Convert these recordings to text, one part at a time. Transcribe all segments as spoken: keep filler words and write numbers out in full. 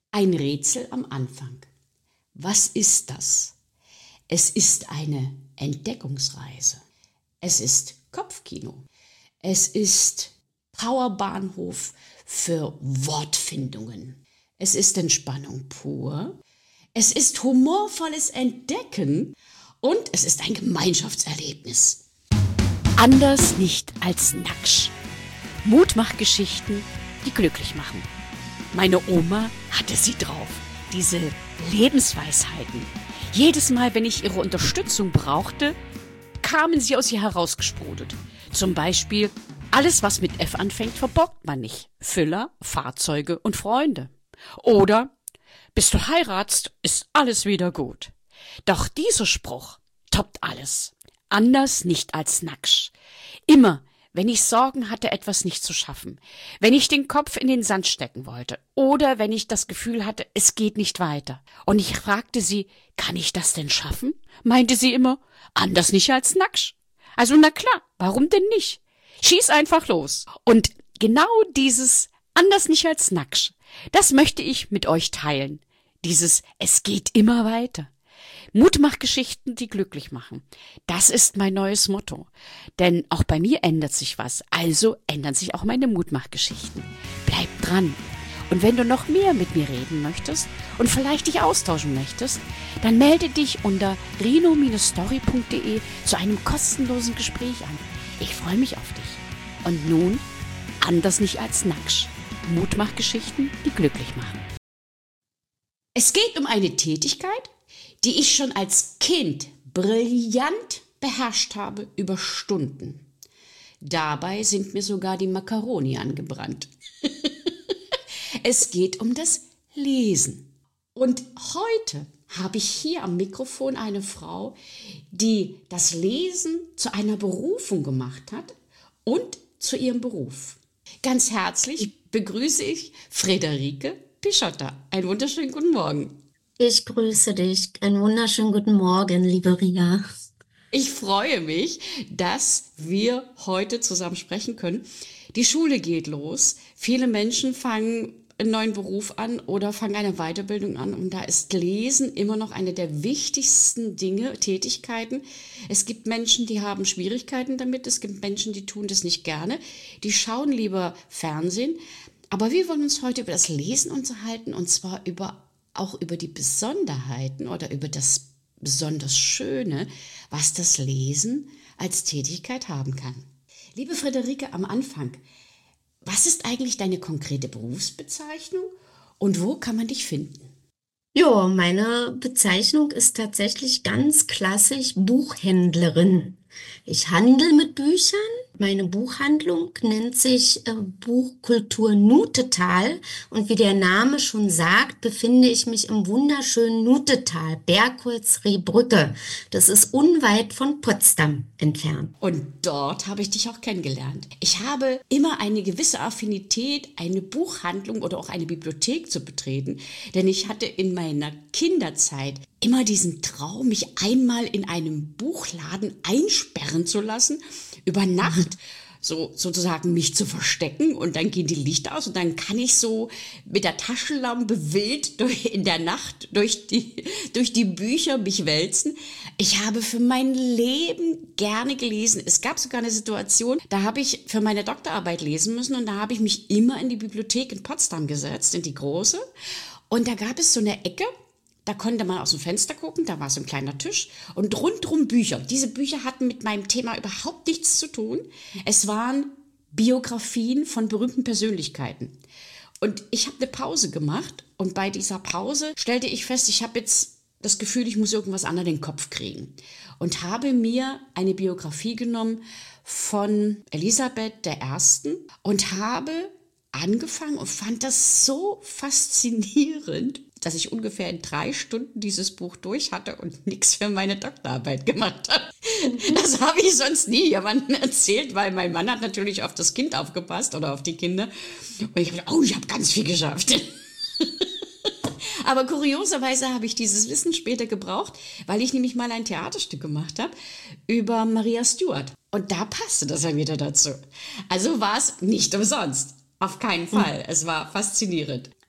Ein Rätsel am Anfang. Was ist das? Es ist eine Entdeckungsreise. Es ist Kopfkino. Es ist Powerbahnhof für Wortfindungen. Es ist Entspannung pur. Es ist humorvolles Entdecken und es ist ein Gemeinschaftserlebnis. Anders nicht als Naksch. Mutmachgeschichten, die glücklich machen. Meine Oma hatte sie drauf, diese Lebensweisheiten. Jedes Mal, wenn ich ihre Unterstützung brauchte, kamen sie aus ihr herausgesprudelt. Zum Beispiel, alles, was mit F anfängt, verborgt man nicht. Füller, Fahrzeuge und Freunde. Oder, bis du heiratst, ist alles wieder gut. Doch dieser Spruch toppt alles. Anders nicht als Naksch. Immer, wenn ich Sorgen hatte, etwas nicht zu schaffen, wenn ich den Kopf in den Sand stecken wollte oder wenn ich das Gefühl hatte, es geht nicht weiter. Und ich fragte sie, kann ich das denn schaffen? Meinte sie immer, anders nicht als Naksch. Also na klar, warum denn nicht? Schieß einfach los. Und genau dieses anders nicht als Naksch, das möchte ich mit euch teilen. Dieses es geht immer weiter. Mutmachgeschichten, die glücklich machen. Das ist mein neues Motto. Denn auch bei mir ändert sich was. Also ändern sich auch meine Mutmachgeschichten. Bleib dran. Und wenn du noch mehr mit mir reden möchtest und vielleicht dich austauschen möchtest, dann melde dich unter reno Story punkt de zu einem kostenlosen Gespräch an. Ich freue mich auf dich. Und nun, anders nicht als Naksch. Mutmachgeschichten, die glücklich machen. Es geht um eine Tätigkeit, die ich schon als Kind brillant beherrscht habe über Stunden. Dabei sind mir sogar die Makaroni angebrannt. Es geht um das Lesen. Und heute habe ich hier am Mikrofon eine Frau, die das Lesen zu einer Berufung gemacht hat und zu ihrem Beruf. Ganz herzlich begrüße ich Friederike Pischotter. Einen wunderschönen guten Morgen. Ich grüße dich. Einen wunderschönen guten Morgen, liebe Ria. Ich freue mich, dass wir heute zusammen sprechen können. Die Schule geht los. Viele Menschen fangen einen neuen Beruf an oder fangen eine Weiterbildung an. Und da ist Lesen immer noch eine der wichtigsten Dinge, Tätigkeiten. Es gibt Menschen, die haben Schwierigkeiten damit. Es gibt Menschen, die tun das nicht gerne. Die schauen lieber Fernsehen. Aber wir wollen uns heute über das Lesen unterhalten und zwar über auch über die Besonderheiten oder über das besonders Schöne, was das Lesen als Tätigkeit haben kann. Liebe Friederike, am Anfang, was ist eigentlich deine konkrete Berufsbezeichnung und wo kann man dich finden? Ja, meine Bezeichnung ist tatsächlich ganz klassisch Buchhändlerin. Ich handle mit Büchern. Meine Buchhandlung nennt sich äh, Buchkultur Nutetal und wie der Name schon sagt, befinde ich mich im wunderschönen Nutetal, Bergholz-Rehbrücke. Das ist unweit von Potsdam entfernt. Und dort habe ich dich auch kennengelernt. Ich habe immer eine gewisse Affinität, eine Buchhandlung oder auch eine Bibliothek zu betreten, denn ich hatte in meiner Kinderzeit immer diesen Traum, mich einmal in einem Buchladen einsperren zu lassen, über Nacht so sozusagen mich zu verstecken und dann gehen die Lichter aus und dann kann ich so mit der Taschenlampe wild durch, in der Nacht durch die, durch die Bücher mich wälzen. Ich habe für mein Leben gerne gelesen. Es gab sogar eine Situation, da habe ich für meine Doktorarbeit lesen müssen und da habe ich mich immer in die Bibliothek in Potsdam gesetzt, in die große. Und da gab es so eine Ecke, da konnte man aus dem Fenster gucken, da war so ein kleiner Tisch und rundrum Bücher. Diese Bücher hatten mit meinem Thema überhaupt nichts zu tun. Es waren Biografien von berühmten Persönlichkeiten. Und ich habe eine Pause gemacht und bei dieser Pause stellte ich fest, ich habe jetzt das Gefühl, ich muss irgendwas an den Kopf kriegen. Und habe mir eine Biografie genommen von Elisabeth der Ersten und habe angefangen und fand das so faszinierend, dass ich ungefähr in drei Stunden dieses Buch durch hatte und nichts für meine Doktorarbeit gemacht habe. Das habe ich sonst nie jemandem erzählt, weil mein Mann hat natürlich auf das Kind aufgepasst oder auf die Kinder. Und ich habe gedacht, oh, ich habe ganz viel geschafft. Aber kurioserweise habe ich dieses Wissen später gebraucht, weil ich nämlich mal ein Theaterstück gemacht habe über Maria Stuart. Und da passte das ja wieder dazu. Also war es nicht umsonst. Auf keinen Fall. Es war faszinierend.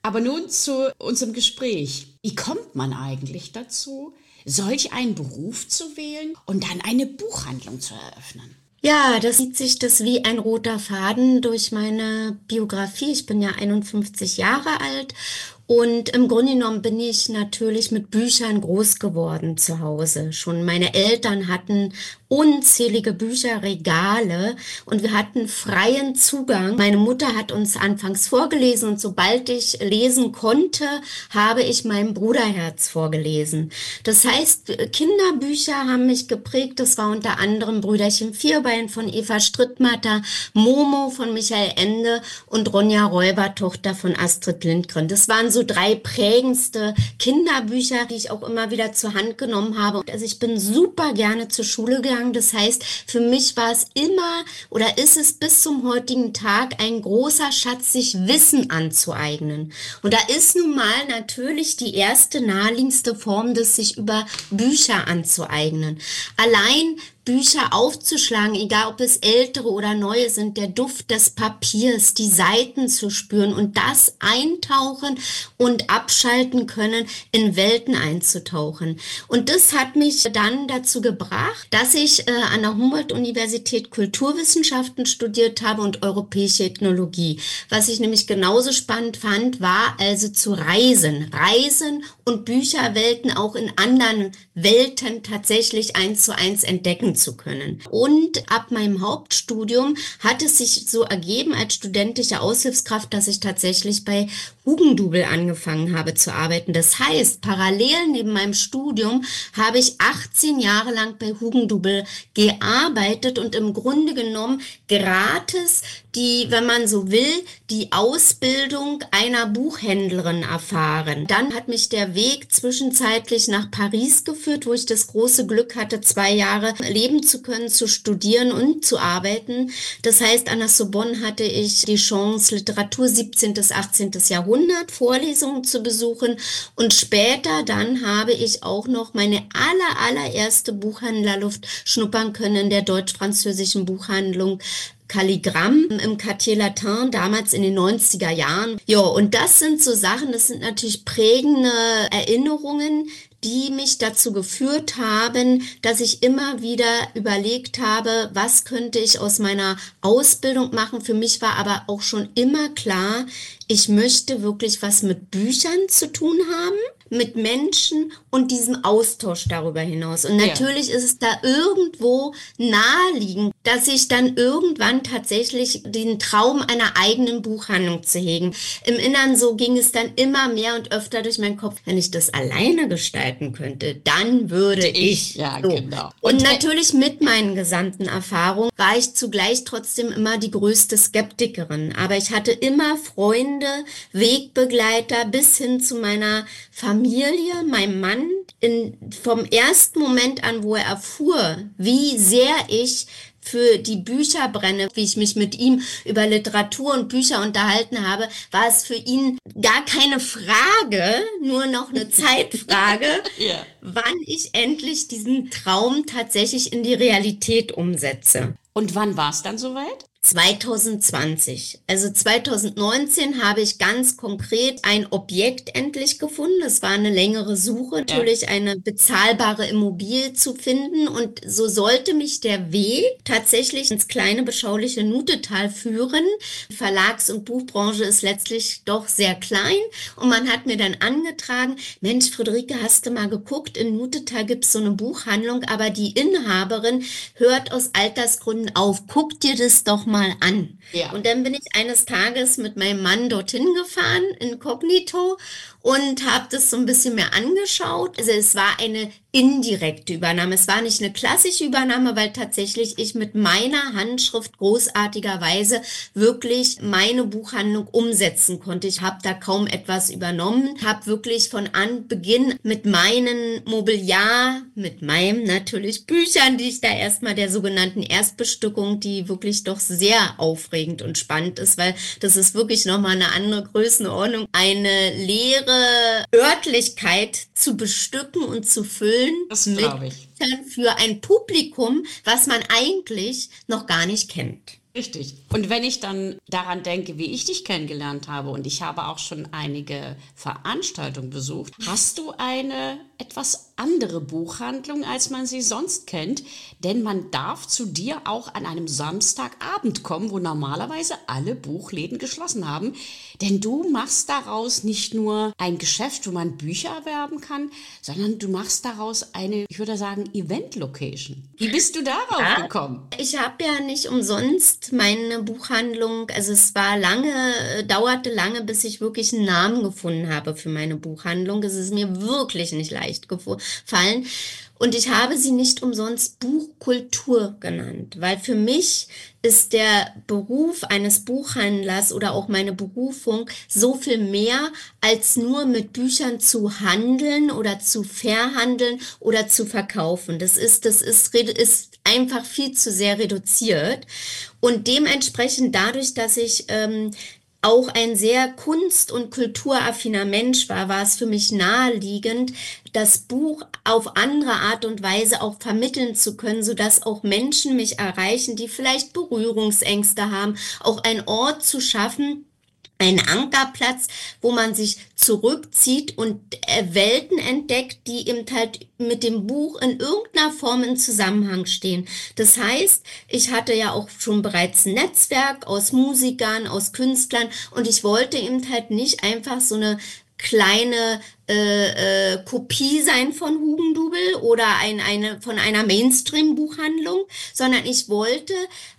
Aber nun zu unserem Gespräch. Wie kommt man eigentlich dazu, solch einen Beruf zu wählen und dann eine Buchhandlung zu eröffnen? Ja, das zieht sich das wie ein roter Faden durch meine Biografie. Ich bin ja einundfünfzig Jahre alt und im Grunde genommen bin ich natürlich mit Büchern groß geworden zu Hause. Schon meine Eltern hatten unzählige Bücherregale und wir hatten freien Zugang. Meine Mutter hat uns anfangs vorgelesen und sobald ich lesen konnte, habe ich meinem Bruderherz vorgelesen. Das heißt, Kinderbücher haben mich geprägt. Das war unter anderem Brüderchen Vierbein von Eva Strittmatter, Momo von Michael Ende und Ronja Räubertochter von Astrid Lindgren. Das waren so drei prägendste Kinderbücher, die ich auch immer wieder zur Hand genommen habe. Also ich bin super gerne zur Schule gegangen. Das heißt, für mich war es immer oder ist es bis zum heutigen Tag ein großer Schatz, sich Wissen anzueignen. Und da ist nun mal natürlich die erste naheliegendste Form, das sich über Bücher anzueignen. Allein Bücher aufzuschlagen, egal ob es ältere oder neue sind, der Duft des Papiers, die Seiten zu spüren und das eintauchen und abschalten können, in Welten einzutauchen. Und das hat mich dann dazu gebracht, dass ich äh, an der Humboldt-Universität Kulturwissenschaften studiert habe und europäische Ethnologie. Was ich nämlich genauso spannend fand, war also zu reisen. Reisen und Bücherwelten auch in anderen Welten tatsächlich eins zu eins entdecken zu können. Und ab meinem Hauptstudium hat es sich so ergeben als studentische Aushilfskraft, dass ich tatsächlich bei Hugendubel angefangen habe zu arbeiten. Das heißt, parallel neben meinem Studium habe ich achtzehn Jahre lang bei Hugendubel gearbeitet und im Grunde genommen gratis die, wenn man so will, die Ausbildung einer Buchhändlerin erfahren. Dann hat mich der Weg zwischenzeitlich nach Paris geführt, wo ich das große Glück hatte, zwei Jahre leben zu können, zu studieren und zu arbeiten. Das heißt, an der Sorbonne hatte ich die Chance, Literatur siebzehnten bis achtzehnten Jahrhundert, Vorlesungen zu besuchen und später dann habe ich auch noch meine aller, allererste Buchhändlerluft schnuppern können in der deutsch-französischen Buchhandlung Kalligramm im Quartier Latin, damals in den neunziger Jahren. Ja, und das sind so Sachen, das sind natürlich prägende Erinnerungen, die mich dazu geführt haben, dass ich immer wieder überlegt habe, was könnte ich aus meiner Ausbildung machen. Für mich war aber auch schon immer klar, ich möchte wirklich was mit Büchern zu tun haben, mit Menschen und diesem Austausch darüber hinaus. Und natürlich ja. ist es da irgendwo naheliegend, dass ich dann irgendwann tatsächlich den Traum einer eigenen Buchhandlung zu hegen. Im Inneren so ging es dann immer mehr und öfter durch meinen Kopf, wenn ich das alleine gestalten könnte, dann würde ich. ich. Ja, so. genau. Und, und natürlich mit meinen gesamten Erfahrungen war ich zugleich trotzdem immer die größte Skeptikerin. Aber ich hatte immer Freunde, Wegbegleiter bis hin zu meiner Familie, meinem Mann. In, vom ersten Moment an, wo er erfuhr, wie sehr ich für die Bücher brenne, wie ich mich mit ihm über Literatur und Bücher unterhalten habe, war es für ihn gar keine Frage, nur noch eine Zeitfrage, ja. wann ich endlich diesen Traum tatsächlich in die Realität umsetze. Und wann war es dann soweit? zwanzig zwanzig. Also zwanzig neunzehn habe ich ganz konkret ein Objekt endlich gefunden. Es war eine längere Suche, natürlich eine bezahlbare Immobilie zu finden. Und so sollte mich der Weg tatsächlich ins kleine, beschauliche Nutetal führen. Die Verlags- und Buchbranche ist letztlich doch sehr klein. Und man hat mir dann angetragen, Mensch, Friederike, hast du mal geguckt? In Nutetal gibt es so eine Buchhandlung, aber die Inhaberin hört aus Altersgründen auf. Guck dir das doch mal mal an. Ja. Und dann bin ich eines Tages mit meinem Mann dorthin gefahren, inkognito, und habe das so ein bisschen mehr angeschaut. Also es war eine indirekte Übernahme. Es war nicht eine klassische Übernahme, weil tatsächlich ich mit meiner Handschrift großartigerweise wirklich meine Buchhandlung umsetzen konnte. Ich habe da kaum etwas übernommen, habe wirklich von Anbeginn mit meinen Mobiliar, mit meinem natürlich Büchern, die ich da erstmal der sogenannten Erstbestückung, die wirklich doch sehr aufregend und spannend ist, weil das ist wirklich nochmal eine andere Größenordnung, eine leere Örtlichkeit zu bestücken und zu füllen. Das glaube ich. Für ein Publikum, was man eigentlich noch gar nicht kennt. Richtig. Und wenn ich dann daran denke, wie ich dich kennengelernt habe, und ich habe auch schon einige Veranstaltungen besucht, hast du eine etwas andere Buchhandlung, als man sie sonst kennt, denn man darf zu dir auch an einem Samstagabend kommen, wo normalerweise alle Buchläden geschlossen haben, denn du machst daraus nicht nur ein Geschäft, wo man Bücher erwerben kann, sondern du machst daraus eine, ich würde sagen, Event-Location. Wie bist du darauf Ja, gekommen? ich habe ja nicht umsonst meine Buchhandlung, also es war lange, äh, dauerte lange, bis ich wirklich einen Namen gefunden habe für meine Buchhandlung. Es ist mir wirklich nicht leicht gefallen. Und ich habe sie nicht umsonst Buchkultur genannt, weil für mich ist der Beruf eines Buchhändlers oder auch meine Berufung so viel mehr, als nur mit Büchern zu handeln oder zu verhandeln oder zu verkaufen. Das ist, das ist, ist einfach viel zu sehr reduziert. Und dementsprechend dadurch, dass ich ähm, auch ein sehr kunst- und kulturaffiner Mensch war, war es für mich naheliegend, das Buch auf andere Art und Weise auch vermitteln zu können, sodass auch Menschen mich erreichen, die vielleicht Berührungsängste haben, auch einen Ort zu schaffen, ein Ankerplatz, wo man sich zurückzieht und Welten entdeckt, die eben halt mit dem Buch in irgendeiner Form in Zusammenhang stehen. Das heißt, ich hatte ja auch schon bereits ein Netzwerk aus Musikern, aus Künstlern und ich wollte eben halt nicht einfach so eine kleine äh, äh, Kopie sein von Hugendubel oder ein, eine, von einer Mainstream-Buchhandlung, sondern ich wollte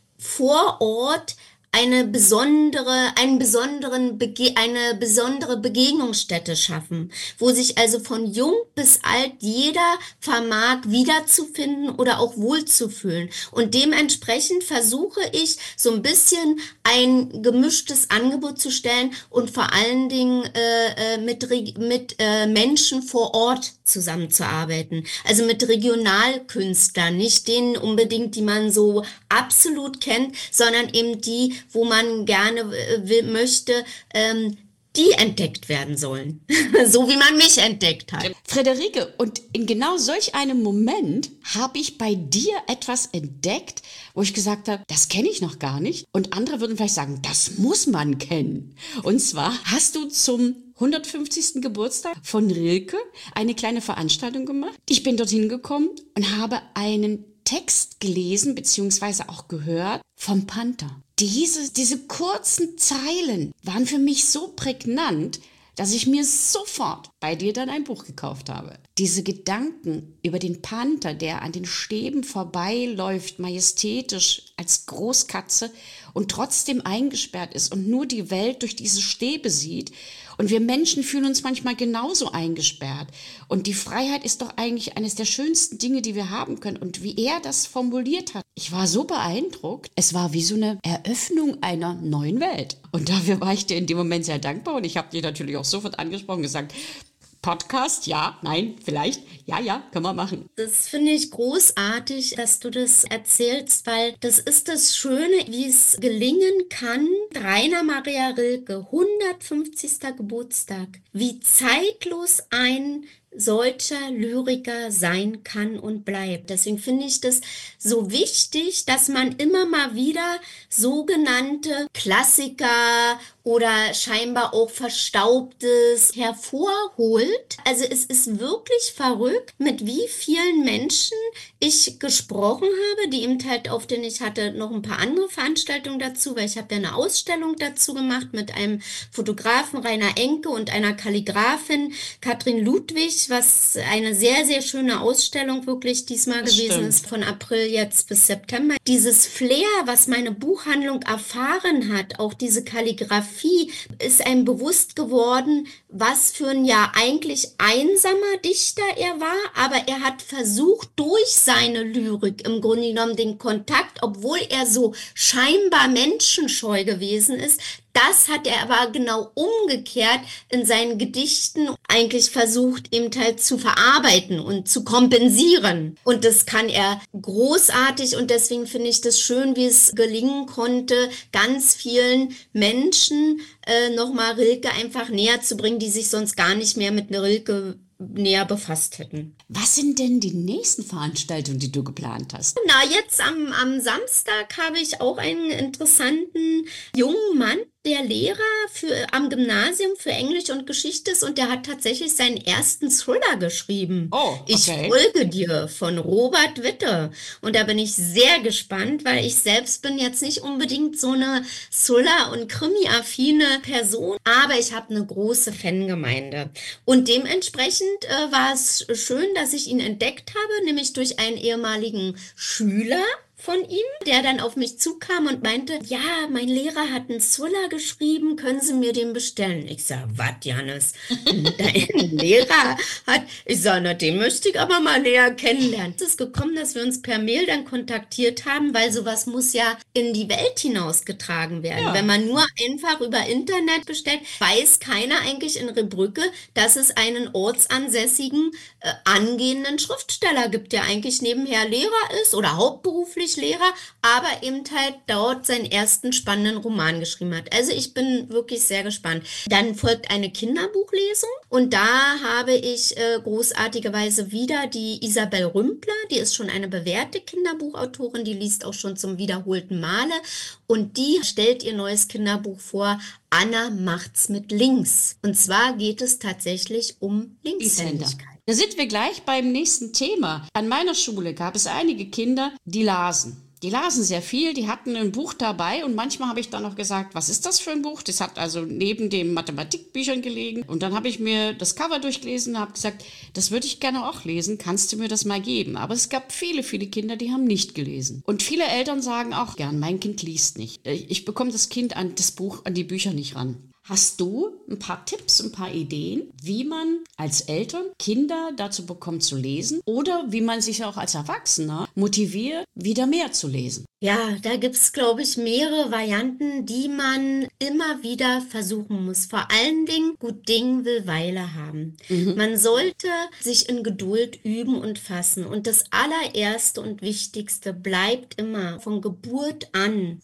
vor Ort eine besondere, einen besonderen Bege eine besondere Begegnungsstätte schaffen, wo sich also von jung bis alt jeder vermag wiederzufinden oder auch wohlzufühlen. Und dementsprechend versuche ich so ein bisschen ein gemischtes Angebot zu stellen und vor allen Dingen äh, mit, mit äh, Menschen vor Ort zusammenzuarbeiten. Also mit Regionalkünstlern, nicht denen unbedingt, die man so absolut kennt, sondern eben die, wo man gerne äh, will, möchte, ähm, die entdeckt werden sollen. So wie man mich entdeckt hat. Friederike, und in genau solch einem Moment habe ich bei dir etwas entdeckt, wo ich gesagt habe, das kenne ich noch gar nicht. Und andere würden vielleicht sagen, das muss man kennen. Und zwar hast du zum hundertfünfzigsten Geburtstag von Rilke eine kleine Veranstaltung gemacht. Ich bin dorthin gekommen und habe einen Text gelesen beziehungsweise auch gehört vom Panther. Diese, diese kurzen Zeilen waren für mich so prägnant, dass ich mir sofort bei dir dann ein Buch gekauft habe. Diese Gedanken über den Panther, der an den Stäben vorbeiläuft, majestätisch als Großkatze und trotzdem eingesperrt ist und nur die Welt durch diese Stäbe sieht. Und wir Menschen fühlen uns manchmal genauso eingesperrt. Und die Freiheit ist doch eigentlich eines der schönsten Dinge, die wir haben können. Und wie er das formuliert hat, ich war so beeindruckt. Es war wie so eine Eröffnung einer neuen Welt. Und dafür war ich dir in dem Moment sehr dankbar. Und ich habe dir natürlich auch sofort angesprochen und gesagt, Podcast, ja, nein, vielleicht, ja, ja, können wir machen. Das finde ich großartig, dass du das erzählst, weil das ist das Schöne, wie es gelingen kann. Rainer Maria Rilke, hundertfünfzigsten Geburtstag, wie zeitlos ein solcher Lyriker sein kann und bleibt. Deswegen finde ich das so wichtig, dass man immer mal wieder sogenannte Klassiker oder scheinbar auch Verstaubtes hervorholt. Also es ist wirklich verrückt, mit wie vielen Menschen ich gesprochen habe, die eben halt auf den, ich hatte noch ein paar andere Veranstaltungen dazu, weil ich habe ja eine Ausstellung dazu gemacht mit einem Fotografen Rainer Enke und einer Kalligraphin Katrin Ludwig, was eine sehr, sehr schöne Ausstellung wirklich diesmal Das gewesen stimmt. ist, von April jetzt bis September. Dieses Flair, was meine Buchhandlung erfahren hat, auch diese Kalligrafie, ist einem bewusst geworden, was für ein ja eigentlich einsamer Dichter er war, aber er hat versucht, durch seine Lyrik im Grunde genommen den Kontakt, obwohl er so scheinbar menschenscheu gewesen ist, das hat er aber genau umgekehrt in seinen Gedichten eigentlich versucht, eben halt zu verarbeiten und zu kompensieren. Und das kann er großartig und deswegen finde ich das schön, wie es gelingen konnte, ganz vielen Menschen äh, nochmal Rilke einfach näher zu bringen, die sich sonst gar nicht mehr mit einer Rilke näher befasst hätten. Was sind denn die nächsten Veranstaltungen, die du geplant hast? Na, jetzt am, am Samstag habe ich auch einen interessanten jungen Mann, der Lehrer für, am Gymnasium für Englisch und Geschichte ist, und der hat tatsächlich seinen ersten Thriller geschrieben. Oh, okay. Ich folge dir von Robert Witte. Und da bin ich sehr gespannt, weil ich selbst bin jetzt nicht unbedingt so eine Thriller- und Krimi-affine Person, aber ich habe eine große Fangemeinde. Und dementsprechend äh, war es schön, dass ich ihn entdeckt habe, nämlich durch einen ehemaligen Schüler von ihm, der dann auf mich zukam und meinte, ja, mein Lehrer hat einen Thriller geschrieben, können Sie mir den bestellen? Ich sag, was, Jannis? Dein Lehrer hat, ich sag, na, den möchte ich aber mal näher kennenlernen. Es ist gekommen, dass wir uns per Mail dann kontaktiert haben, weil sowas muss ja in die Welt hinausgetragen werden. Ja. Wenn man nur einfach über Internet bestellt, weiß keiner eigentlich in Rebrücke, dass es einen ortsansässigen, äh, angehenden Schriftsteller gibt, der eigentlich nebenher Lehrer ist oder hauptberuflich Lehrer, aber eben halt dort seinen ersten spannenden Roman geschrieben hat. Also ich bin wirklich sehr gespannt. Dann folgt eine Kinderbuchlesung und da habe ich äh, großartigerweise wieder die Isabel Rümpler, die ist schon eine bewährte Kinderbuchautorin, die liest auch schon zum wiederholten Male und die stellt ihr neues Kinderbuch vor, Anna macht's mit links. Und zwar geht es tatsächlich um Linkshändigkeit. Da sind wir gleich beim nächsten Thema. An meiner Schule gab es einige Kinder, die lasen. Die lasen sehr viel, die hatten ein Buch dabei und manchmal habe ich dann noch gesagt, was ist das für ein Buch? Das hat also neben den Mathematikbüchern gelegen und dann habe ich mir das Cover durchgelesen und habe gesagt, das würde ich gerne auch lesen, kannst du mir das mal geben? Aber es gab viele, viele Kinder, die haben nicht gelesen. Und viele Eltern sagen auch gern, mein Kind liest nicht. Ich bekomme das Kind an das Buch, an die Bücher nicht ran. Hast du ein paar Tipps, ein paar Ideen, wie man als Eltern Kinder dazu bekommt zu lesen oder wie man sich auch als Erwachsener motiviert, wieder mehr zu lesen? Ja, da gibt's, glaube ich, mehrere Varianten, die man immer wieder versuchen muss. Vor allen Dingen, gut Ding will Weile haben. Mhm. Man sollte sich in Geduld üben und fassen. Und das allererste und wichtigste bleibt immer von Geburt an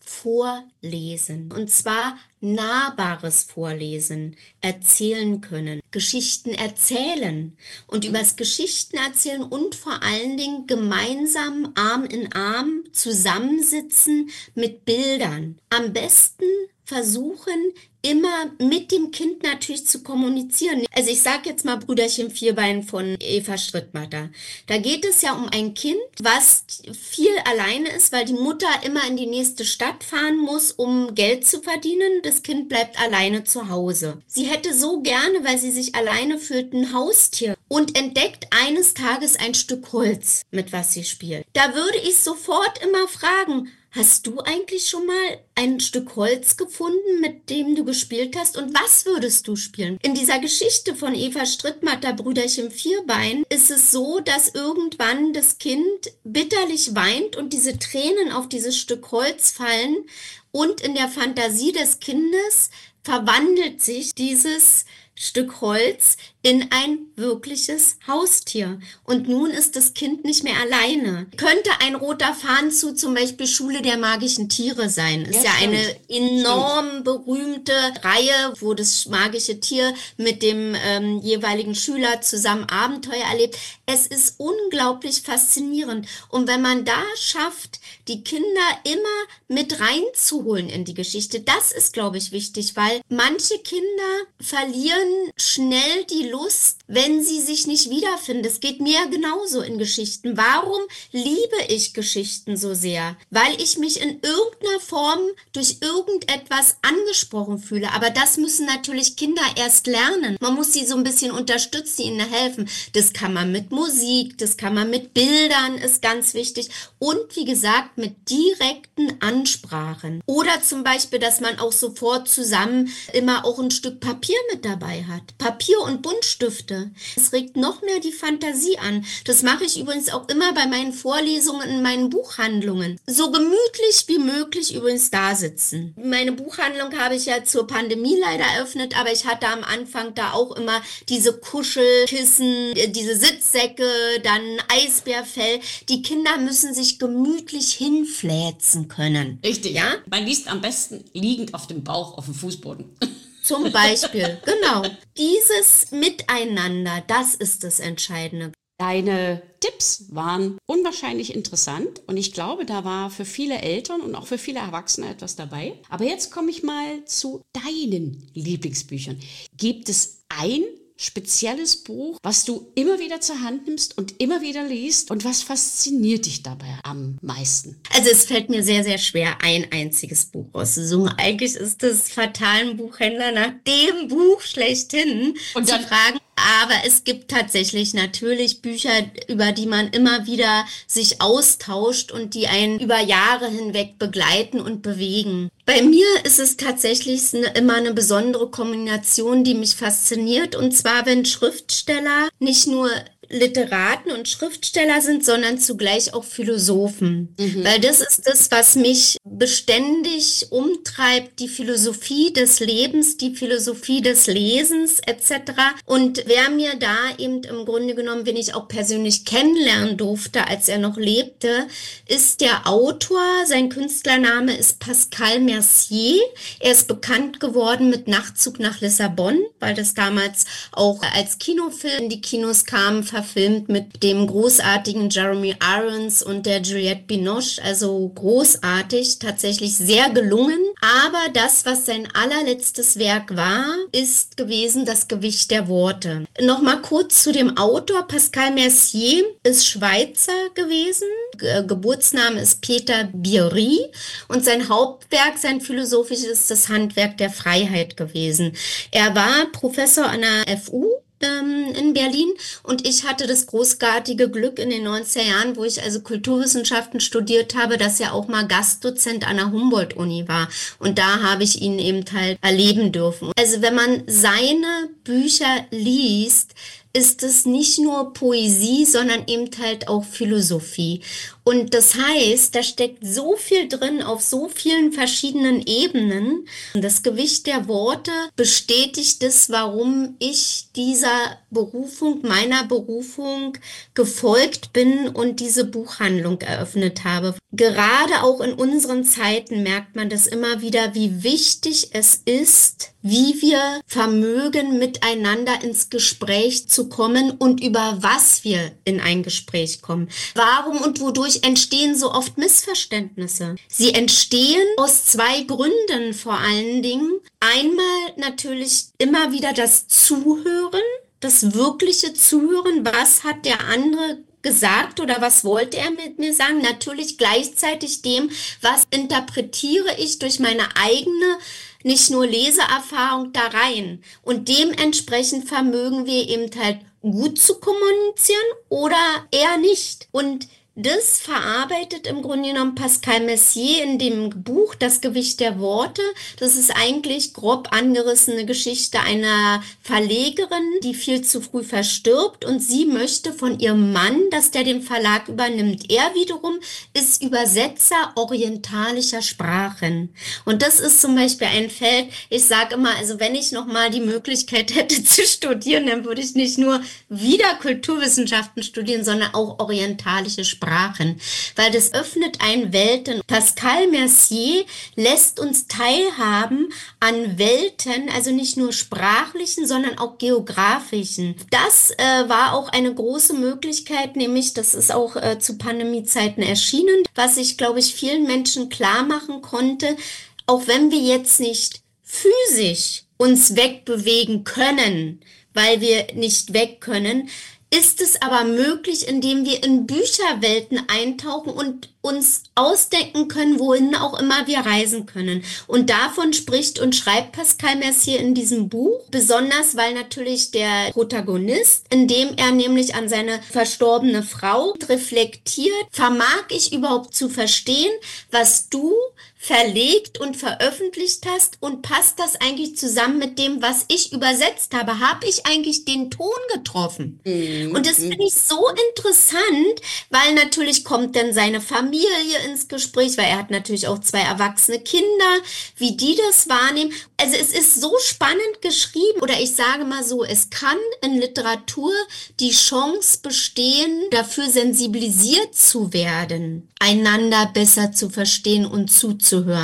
vorlesen. Und zwar nahbares Vorlesen, erzählen können, Geschichten erzählen und übers Geschichten erzählen und vor allen Dingen gemeinsam Arm in Arm zusammensitzen mit Bildern. Am besten versuchen, immer mit dem Kind natürlich zu kommunizieren. Also ich sage jetzt mal Brüderchen Vierbein von Eva Strittmatter. Da geht es ja um ein Kind, was viel alleine ist, weil die Mutter immer in die nächste Stadt fahren muss, um Geld zu verdienen. Das Kind bleibt alleine zu Hause. Sie hätte so gerne, weil sie sich alleine fühlt, ein Haustier und entdeckt eines Tages ein Stück Holz, mit was sie spielt. Da würde ich sofort immer fragen, hast du eigentlich schon mal ein Stück Holz gefunden, mit dem du gespielt hast? Und was würdest du spielen? In dieser Geschichte von Eva Strittmatter, Brüderchen Vierbein, ist es so, dass irgendwann das Kind bitterlich weint und diese Tränen auf dieses Stück Holz fallen und in der Fantasie des Kindes verwandelt sich dieses Stück Holz in ein wirkliches Haustier. Und nun ist das Kind nicht mehr alleine. Könnte ein roter Faden zu zum Beispiel Schule der magischen Tiere sein. Ist ja, ja eine enorm stimmt. berühmte Reihe, wo das magische Tier mit dem ähm, jeweiligen Schüler zusammen Abenteuer erlebt. Es ist unglaublich faszinierend. Und wenn man da schafft, die Kinder immer mit reinzuholen in die Geschichte, das ist, glaube ich, wichtig, weil manche Kinder verlieren schnell die Lust, wenn sie sich nicht wiederfinden. Das geht mir genauso in Geschichten. Warum liebe ich Geschichten so sehr? Weil ich mich in irgendeiner Form durch irgendetwas angesprochen fühle. Aber das müssen natürlich Kinder erst lernen. Man muss sie so ein bisschen unterstützen, ihnen helfen. Das kann man mit Musik, das kann man mit Bildern, ist ganz wichtig. Und wie gesagt, mit direkten Ansprachen. Oder zum Beispiel, dass man auch sofort zusammen immer auch ein Stück Papier mit dabei hat. Papier und Buntstifte. Es regt noch mehr die Fantasie an. Das mache ich übrigens auch immer bei meinen Vorlesungen in meinen Buchhandlungen. So gemütlich wie möglich übrigens da sitzen. Meine Buchhandlung habe ich ja zur Pandemie leider eröffnet, aber ich hatte am Anfang da auch immer diese Kuschelkissen, diese Sitzsäcke, dann Eisbärfell. Die Kinder müssen sich gemütlich hinfläzen können. Richtig, ja? Man liest am besten liegend auf dem Bauch auf dem Fußboden. Zum Beispiel, genau. Dieses Miteinander, das ist das Entscheidende. Deine Tipps waren unwahrscheinlich interessant und ich glaube, da war für viele Eltern und auch für viele Erwachsene etwas dabei. Aber jetzt komme ich mal zu deinen Lieblingsbüchern. Gibt es ein spezielles Buch, was du immer wieder zur Hand nimmst und immer wieder liest und was fasziniert dich dabei am meisten? Also es fällt mir sehr, sehr schwer, ein einziges Buch auszusuchen. Eigentlich ist das fatalen Buchhändler nach dem Buch schlechthin Und dann, zu fragen. Aber es gibt tatsächlich natürlich Bücher, über die man immer wieder sich austauscht und die einen über Jahre hinweg begleiten und bewegen. Bei mir ist es tatsächlich immer eine besondere Kombination, die mich fasziniert. Und zwar, wenn Schriftsteller nicht nur Literaten und Schriftsteller sind, sondern zugleich auch Philosophen. Mhm. Weil das ist das, was mich beständig umtreibt, die Philosophie des Lebens, die Philosophie des Lesens et cetera. Und wer mir da eben im Grunde genommen, wenn ich auch persönlich kennenlernen durfte, als er noch lebte, ist der Autor, sein Künstlername ist Pascal Mercier. Er ist bekannt geworden mit Nachtzug nach Lissabon, weil das damals auch als Kinofilm in die Kinos kam, verfilmt mit dem großartigen Jeremy Irons und der Juliette Binoche, also großartig, tatsächlich sehr gelungen. Aber das, was sein allerletztes Werk war, ist gewesen Das Gewicht der Worte. Nochmal kurz zu dem Autor. Pascal Mercier ist Schweizer gewesen. Ge- Geburtsname ist Peter Bierry und sein Hauptwerk, sein philosophisches, ist das Handwerk der Freiheit gewesen. Er war Professor an der F U in Berlin und ich hatte das großartige Glück in den neunziger Jahren, wo ich also Kulturwissenschaften studiert habe, dass er auch mal Gastdozent an der Humboldt-Uni war und da habe ich ihn eben halt erleben dürfen. Also wenn man seine Bücher liest, ist es nicht nur Poesie, sondern eben halt auch Philosophie. Und das heißt, da steckt so viel drin auf so vielen verschiedenen Ebenen. Das Gewicht der Worte bestätigt es, warum ich dieser Berufung, meiner Berufung gefolgt bin und diese Buchhandlung eröffnet habe. Gerade auch in unseren Zeiten merkt man das immer wieder, wie wichtig es ist, wie wir vermögen, miteinander ins Gespräch zu kommen und über was wir in ein Gespräch kommen. Warum und wodurch entstehen so oft Missverständnisse? Sie entstehen aus zwei Gründen vor allen Dingen. Einmal natürlich immer wieder das Zuhören, das wirkliche Zuhören. Was hat der andere gesagt oder was wollte er mit mir sagen? Natürlich gleichzeitig dem, was interpretiere ich durch meine eigene nicht nur Leseerfahrung da rein. Und dementsprechend vermögen wir eben halt gut zu kommunizieren oder eher nicht. Und das verarbeitet im Grunde genommen Pascal Mercier in dem Buch Das Gewicht der Worte. Das ist eigentlich grob angerissene Geschichte einer Verlegerin, die viel zu früh verstirbt und sie möchte von ihrem Mann, dass der den Verlag übernimmt. Er wiederum ist Übersetzer orientalischer Sprachen. Und das ist zum Beispiel ein Feld, ich sage immer, also wenn ich nochmal die Möglichkeit hätte zu studieren, dann würde ich nicht nur wieder Kulturwissenschaften studieren, sondern auch orientalische Sprachen. Sprachen, weil das öffnet ein Welten. Pascal Mercier lässt uns teilhaben an Welten, also nicht nur sprachlichen, sondern auch geografischen. Das äh, war auch eine große Möglichkeit, nämlich das ist auch äh, zu Pandemiezeiten erschienen, was ich, glaube ich, vielen Menschen klar machen konnte, auch wenn wir jetzt nicht physisch uns wegbewegen können, weil wir nicht weg können, ist es aber möglich, indem wir in Bücherwelten eintauchen und uns ausdenken können, wohin auch immer wir reisen können. Und davon spricht und schreibt Pascal Mercier in diesem Buch, besonders weil natürlich der Protagonist, indem er nämlich an seine verstorbene Frau reflektiert, vermag ich überhaupt zu verstehen, was du verlegt und veröffentlicht hast und passt das eigentlich zusammen mit dem, was ich übersetzt habe? Habe ich eigentlich den Ton getroffen? Mhm. Und das finde ich so interessant, weil natürlich kommt dann seine Familie ins Gespräch, weil er hat natürlich auch zwei erwachsene Kinder, wie die das wahrnehmen. Also es ist so spannend geschrieben oder ich sage mal so, es kann in Literatur die Chance bestehen, dafür sensibilisiert zu werden, einander besser zu verstehen und zuzuhören.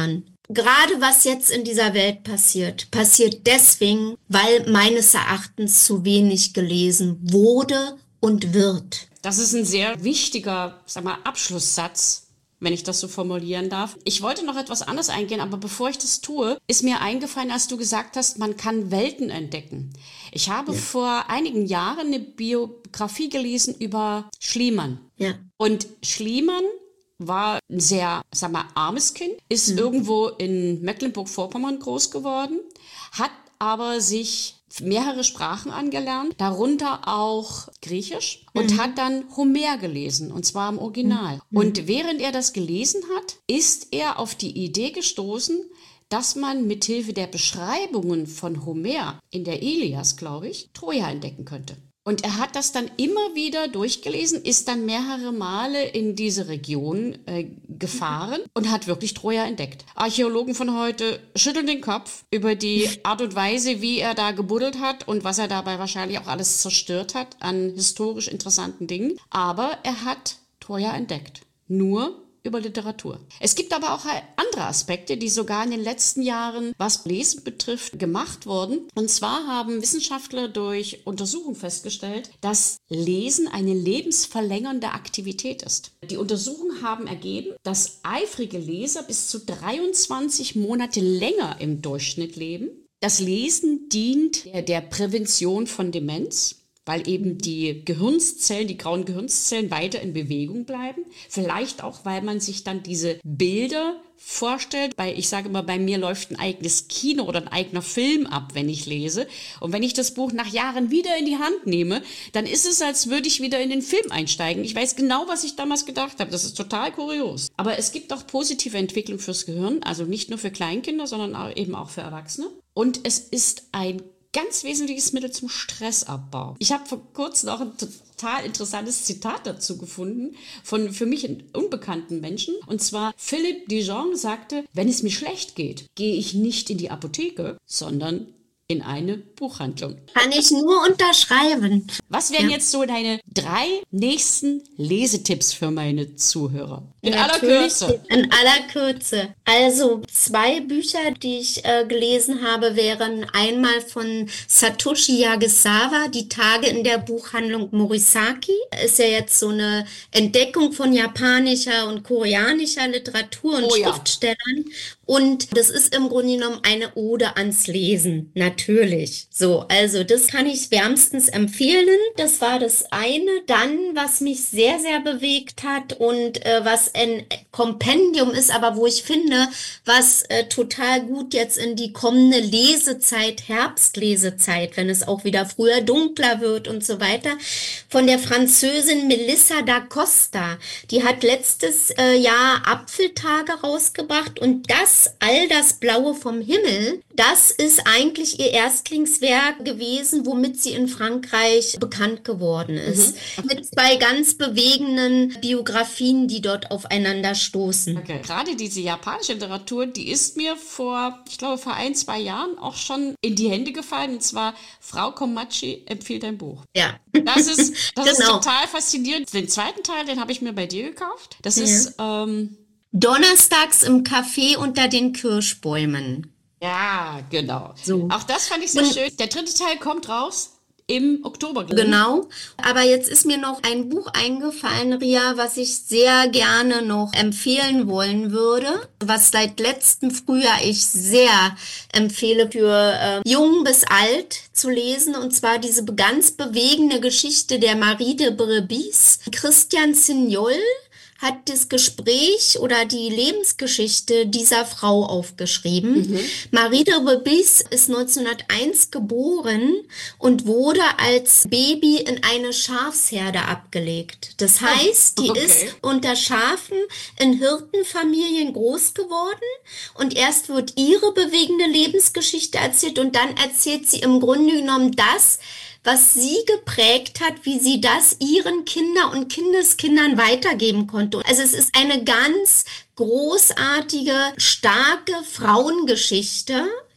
Gerade was jetzt in dieser Welt passiert, passiert deswegen, weil meines Erachtens zu wenig gelesen wurde und wird. Das ist ein sehr wichtiger, sag mal, Abschlusssatz, wenn ich das so formulieren darf. Ich wollte noch etwas anderes eingehen, aber bevor ich das tue, ist mir eingefallen, als du gesagt hast, man kann Welten entdecken. Ich habe ja. vor einigen Jahren eine Biografie gelesen über Schliemann. Ja. Und Schliemann war ein sehr, sag mal, armes Kind, ist mhm. irgendwo in Mecklenburg-Vorpommern groß geworden, hat aber sich mehrere Sprachen angelernt, darunter auch Griechisch, und mhm. hat dann Homer gelesen, und zwar im Original. Mhm. Und während er das gelesen hat, ist er auf die Idee gestoßen, dass man mithilfe der Beschreibungen von Homer in der Ilias, glaube ich, Troja entdecken könnte. Und er hat das dann immer wieder durchgelesen, ist dann mehrere Male in diese Region äh, gefahren und hat wirklich Troja entdeckt. Archäologen von heute schütteln den Kopf über die Art und Weise, wie er da gebuddelt hat und was er dabei wahrscheinlich auch alles zerstört hat an historisch interessanten Dingen. Aber er hat Troja entdeckt. Nur über Literatur. Es gibt aber auch andere Aspekte, die sogar in den letzten Jahren, was Lesen betrifft, gemacht wurden. Und zwar haben Wissenschaftler durch Untersuchungen festgestellt, dass Lesen eine lebensverlängernde Aktivität ist. Die Untersuchungen haben ergeben, dass eifrige Leser bis zu dreiundzwanzig Monate länger im Durchschnitt leben. Das Lesen dient der, der Prävention von Demenz, weil eben die Gehirnzellen, die grauen Gehirnzellen weiter in Bewegung bleiben. Vielleicht auch, weil man sich dann diese Bilder vorstellt. Weil ich sage immer, bei mir läuft ein eigenes Kino oder ein eigener Film ab, wenn ich lese. Und wenn ich das Buch nach Jahren wieder in die Hand nehme, dann ist es, als würde ich wieder in den Film einsteigen. Ich weiß genau, was ich damals gedacht habe. Das ist total kurios. Aber es gibt auch positive Entwicklung fürs Gehirn, also nicht nur für Kleinkinder, sondern auch eben auch für Erwachsene. Und es ist ein ganz wesentliches Mittel zum Stressabbau. Ich habe vor kurzem auch ein total interessantes Zitat dazu gefunden von für mich unbekannten Menschen. Und zwar Philippe Dijon sagte, wenn es mir schlecht geht, gehe ich nicht in die Apotheke, sondern in eine Buchhandlung. Kann ich nur unterschreiben. Was wären ja. jetzt so deine drei nächsten Lesetipps für meine Zuhörer? In Natürlich, aller Kürze. In aller Kürze. Also zwei Bücher, die ich äh, gelesen habe, wären einmal von Satoshi Yagesawa, Die Tage in der Buchhandlung Morisaki. Ist ja jetzt so eine Entdeckung von japanischer und koreanischer Literatur und oh, Schriftstellern. Ja. Und das ist im Grunde genommen eine Ode ans Lesen. Natürlich. So, also das kann ich wärmstens empfehlen. Das war das eine. Dann, was mich sehr, sehr bewegt hat und äh, was ein Kompendium ist, aber wo ich finde, was äh, total gut jetzt in die kommende Lesezeit, Herbstlesezeit, wenn es auch wieder früher dunkler wird und so weiter, von der Französin Melissa da Costa. Die hat letztes äh, Jahr Apfeltage rausgebracht und das All das Blaue vom Himmel, das ist eigentlich ihr Erstlingswerk gewesen, womit sie in Frankreich bekannt geworden ist. Mhm. Mit zwei ganz bewegenden Biografien, die dort aufeinander stoßen. Okay. Gerade diese japanische Literatur, die ist mir vor, ich glaube, vor ein, zwei Jahren auch schon in die Hände gefallen. Und zwar Frau Komachi empfiehlt ein Buch. Ja. Das ist, das genau. ist total faszinierend. Den zweiten Teil, den habe ich mir bei dir gekauft. Das ja. ist... Ähm, Donnerstags im Café unter den Kirschbäumen. Ja, genau. So. Auch das fand ich sehr Und, schön. Der dritte Teil kommt raus im Oktober. Genau. Aber jetzt ist mir noch ein Buch eingefallen, Ria, was ich sehr gerne noch empfehlen wollen würde, was seit letztem Frühjahr ich sehr empfehle für äh, jung bis alt zu lesen, und zwar diese ganz bewegende Geschichte der Marie de Brebis. Christian Signol hat das Gespräch oder die Lebensgeschichte dieser Frau aufgeschrieben. Mhm. Marie de Brebis ist neunzehnhunderteins geboren und wurde als Baby in eine Schafsherde abgelegt. Das heißt, die okay. ist unter Schafen in Hirtenfamilien groß geworden, und erst wird ihre bewegende Lebensgeschichte erzählt und dann erzählt sie im Grunde genommen das, was sie geprägt hat, wie sie das ihren Kindern und Kindeskindern weitergeben konnte. Also es ist eine ganz großartige, starke Frauengeschichte,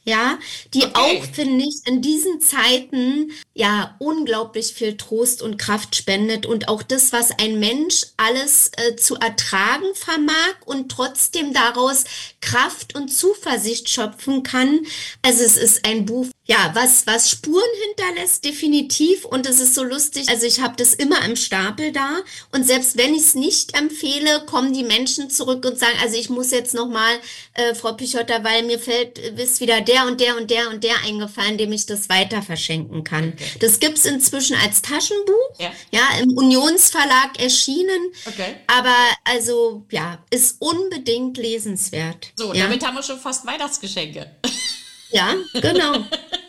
ja, die Okay. auch, finde ich, in diesen Zeiten ja unglaublich viel Trost und Kraft spendet und auch das, was ein Mensch alles äh, zu ertragen vermag und trotzdem daraus Kraft und Zuversicht schöpfen kann. Also es ist ein Buch, ja, was, was Spuren hinterlässt, definitiv. Und es ist so lustig. Also ich habe das immer im Stapel da. Und selbst wenn ich es nicht empfehle, kommen die Menschen zurück und sagen, also ich muss jetzt nochmal, äh, Frau Pichotta, weil mir fällt, äh, ist wieder der und der und der und der eingefallen, dem ich das weiter verschenken kann. Okay. Das gibt's inzwischen als Taschenbuch. Ja. Ja, im Unionsverlag erschienen. Okay. Aber also, ja, ist unbedingt lesenswert. So, ja. damit haben wir schon fast Weihnachtsgeschenke. Ja, genau.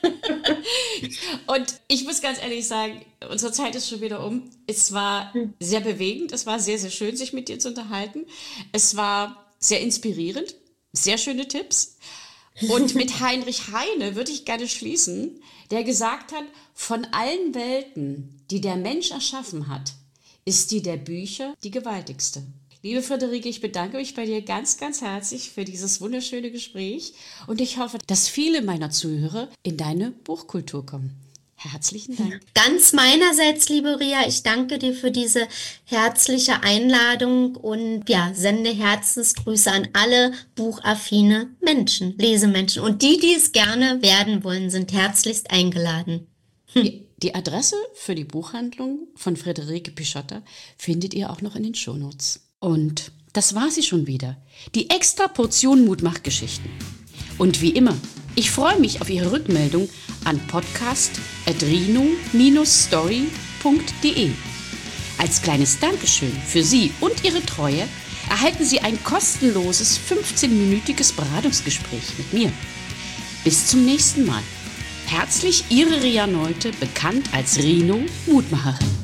Und ich muss ganz ehrlich sagen, unsere Zeit ist schon wieder um. Es war sehr bewegend, es war sehr, sehr schön, sich mit dir zu unterhalten. Es war sehr inspirierend, sehr schöne Tipps. Und mit Heinrich Heine würde ich gerne schließen, der gesagt hat, von allen Welten, die der Mensch erschaffen hat, ist die der Bücher die gewaltigste. Liebe Friederike, ich bedanke mich bei dir ganz, ganz herzlich für dieses wunderschöne Gespräch und ich hoffe, dass viele meiner Zuhörer in deine Buchkultur kommen. Herzlichen Dank. Ganz meinerseits, liebe Ria, ich danke dir für diese herzliche Einladung und ja, sende Herzensgrüße an alle buchaffine Menschen, Lesemenschen. Und die, die es gerne werden wollen, sind herzlichst eingeladen. Die, die Adresse für die Buchhandlung von Friederike Pichotta findet ihr auch noch in den Shownotes. Und das war sie schon wieder. Die extra Portion Mutmachgeschichten. Und wie immer, ich freue mich auf Ihre Rückmeldung an podcast at rino story punkt de. Als kleines Dankeschön für Sie und Ihre Treue erhalten Sie ein kostenloses fünfzehnminütiges Beratungsgespräch mit mir. Bis zum nächsten Mal. Herzlich Ihre Ria Neute, bekannt als Rino Mutmacherin.